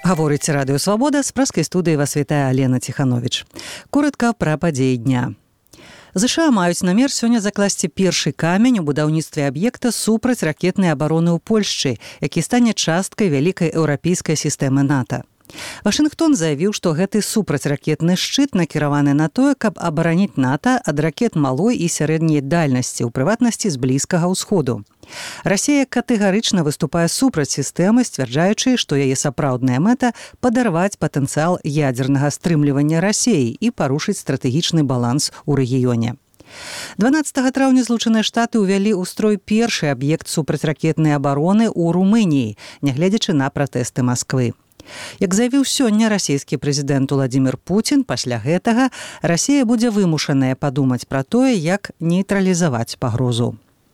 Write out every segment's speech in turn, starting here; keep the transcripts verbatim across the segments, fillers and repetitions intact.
Гаворыць радыё «Свабода», з праскай студыі вас вітае Алена Ціхановіч. Коротка пра падзеі дня. ЗША маюць намер сёння закласці першы камень у будаўніцтве аб'екта супраць ракетнай абароны ў Польшчы, які стане часткай вялікай еўрапейскай сістэмы НАТО. Вашынгтон заявіў, што гэты супрацьракетны шчыт накіраваны на тое, каб абараніць НАТО ад ракет малой і сярэдняй дальнасці, у прыватнасці з Блізкага ўсходу. Расія катэгарычна выступае супраць сістэмы, сцвярджаючы, што яе сапраўдная мэта – падарваць патэнцыял ядзернага стрымлівання Расіі і парушыць стратэгічны баланс у рэгіёне. дванаццатага траўня Злучаныя Штаты ўвялі ў строй першы аб'ект супрацьракетнай абароны ў Румыніі, нягледзячы на пратэсты Масквы. Як заявіў сёння расійскі прэзідэнт Уладзімір Пуцін, пасля гэтага Расія будзе вымушаная падумаць пра тое, як нейтралізаваць пагрозу.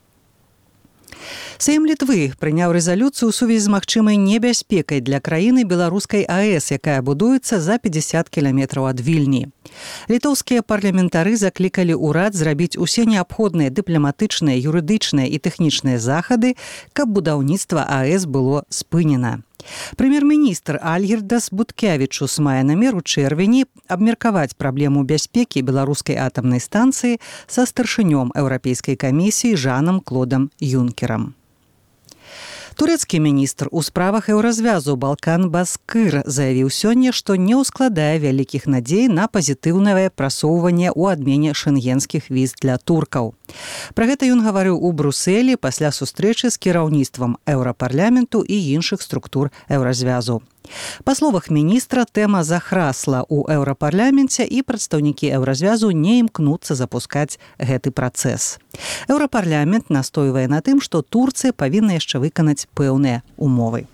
Сейм Літвы прыняў рэзалюцыю ў сувязі з магчымай небяспекай для краіны беларускай АЭС, якая будуецца за пятьдесят кіламетраў ад Вільні. Літоўскія парламентары заклікалі ўрад зрабіць усе неабходныя дыпламатычныя, юрыдычныя і тэхнічныя захады, каб будаўніцтва АЭС было спынена. Прэм'ер-міністр Альгірдас Буткевічус мае намер у чэрвені абмеркаваць праблему бяспекі беларускай атамнай станцыі са старшынём Еўрапейскай камісіі Жанам Клодам Юнкерам. Турэцкі міністр у справах еўразвязу Балкан Баскыр заявіў сёння, што не ўскладае вялікіх надзей на пазітыўнае прасоўванне ў адмене шэнгенскіх віз для туркаў. Пра гэта ён гаварыў у Брусэлі пасля сустрэчы з кіраўніцтвам Еўрапарламенту і іншых структур еўразвязу. Па словах міністра, тэма захрасла ў Еўрапарляменце і прадстаўнікі еўразвязу не імкнуцца запускаць гэты працэс. Еўрапарламент настойвае на тым, што Турцыя павінна яшчэ выканаць пэўныя умовы.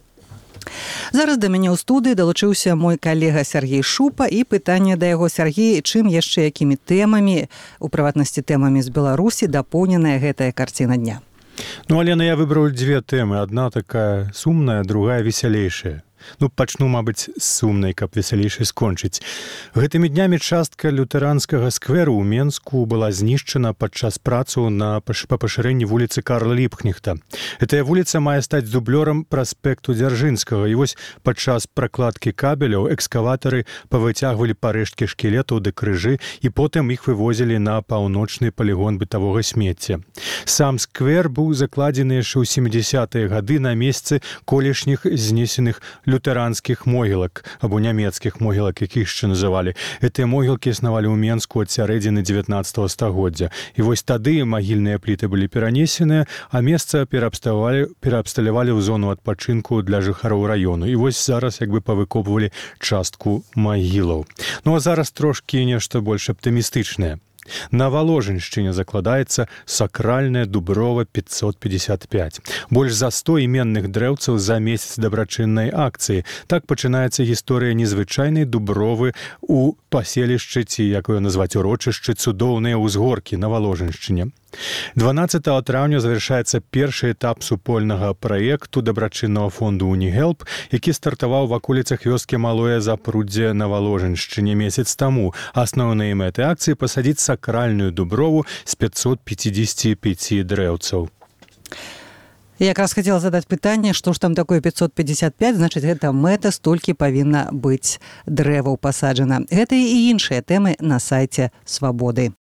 Зараз да мяне ў студыі далучыўся мой калега Сергей Шупа, і пытанне да яго: Сергей, чым яшчэ, якімі тэмамі, у прыватнасці тэмамі з Беларусі, дапоўненая гэтая карціна дня? Ну, Алена, я выбраў дзве тэмы. Адна такая сумная, другая весялейшая. Ну, пачну, мабыць, з сумнай, каб весялейшай скончыць. Гэтымі днямі частка лютэранскага скверу ў Менску была знішчана падчас працаў на па пашырэнні вуліцы Карла Ліпкнехта. Гэтая вуліца мае стаць дублёрам праспекту Дзяржынскага, і вось падчас пракладкі кабеляў экскаватары павыцягвалі парэшткі шкілетаў ды крыжы, і потым іх вывозілі на паўночны палігон бытавога смецця. Сам сквер быў закладзены яшчэ ў сямідзясятыя гады на месцы колішніх знесеных лютэранскіх могілак, або нямецкіх могілак, якіх яшчэ называлі. Гэтыя могілкі існавалі ў Менску ад сярэдзіны дзевятнаццатага стагоддзя. І вось тады магільныя пліты былі перанесеныя, а месца пераабсталявалі, пераабсталявалі ў зону адпачынку для жыхароў раёну. І вось зараз як бы павыкопвалі частку магілаў. Ну а зараз трошкі нешта больш аптымістычнае. На Валожыншчыне закладаецца сакральная дуброва пятьсот пятьдесят пять. Больш за сто іменных дрэўцаў за месяц дабрачыннай акцыі. Так пачынаецца гісторыя незвычайнай дубровы у паселішчы, ці, як ее назваць, урочышчы цудоўныя ўзгоркі на Валожыншчыне. дванаццатага траўня завяршаецца першы этап супольнага праекту дабрачыннага фонду «Унігелп», які стартаваў в аколіцах вёскі Малое Запруддзе на Валожыншчыне месяц таму. Асноўнай мэтай акцыі – пасадзіць сакральную дуброву з пятьсот пятидесяти пяти дрэўцаў. Я якраз хацела задаць пытанне, што ж там такое пятьсот пятьдесят пять, значыць, гэта мэта, столькі павінна быць дрэваў пасаджана. Гэта і іншыя тэмы на сайце «Свабоды».